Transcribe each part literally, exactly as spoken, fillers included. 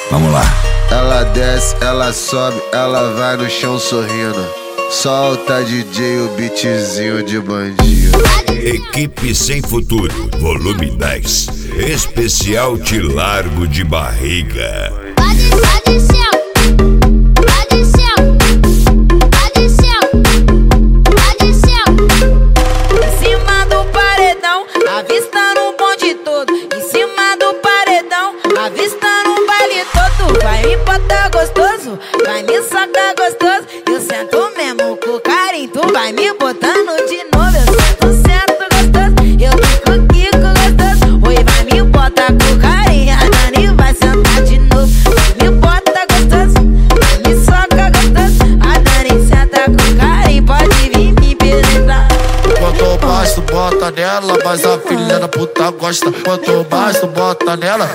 Vamos lá. Ela desce, ela sobe, ela vai no chão sorrindo. Solta D J o beatzinho de bandido. Equipe Sem Futuro, volume dez. Especial Te Largo de Barriga. Pode, pode ser, pode ser, pode ser, pode ser. Em cima do paredão, avistando um bonde todo. Em cima do paredão, avistando um baile todo. Vai me botar gostoso, vai me sacar gostoso. Eu sento mesmo com carinho, tu vai me botando de novo. Eu sento, sento gostoso, eu fico quico gostoso. Oi, vai me botar com carinho, a Dani vai sentar de novo. Vai me bota gostoso, vai me soca gostoso. A Dani senta com carinho, pode vir me penetrar. Quanto mais tu bota nela, mas a filha da puta gosta. Quanto mais tu bota nela.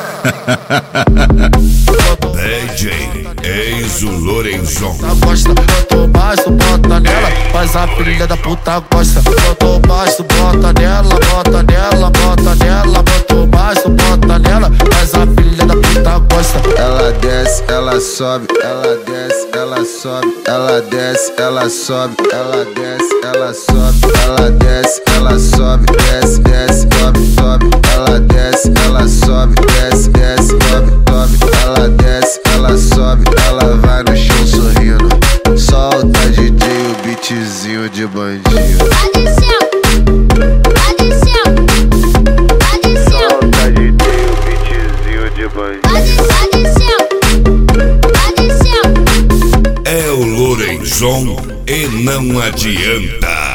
D J Enzo Lorenzon. Gosta. Quanto mais tu bota nela, mas a filha da puta gosta. Quanto mais tu bota nela, bota nela, bota nela. Quanto mais tu bota nela, mas a filha da puta gosta. Ela desce, ela sobe, ela desce, ela sobe, ela desce, ela sobe, ela desce, ela sobe, ela desce, ela sobe, desce, desce, sobe, sobe, ela desce, ela sobe, desce, desce, sobe, sobe, ela desce, ela sobe, ela vai no chão sorrindo. Solta D J o beatzinho de bandido. Pode ser, pode ser, pode ser. Solta D J o beatzinho de bandido. Pode, pode ser, pode ser. É o Lorenzon e não adianta.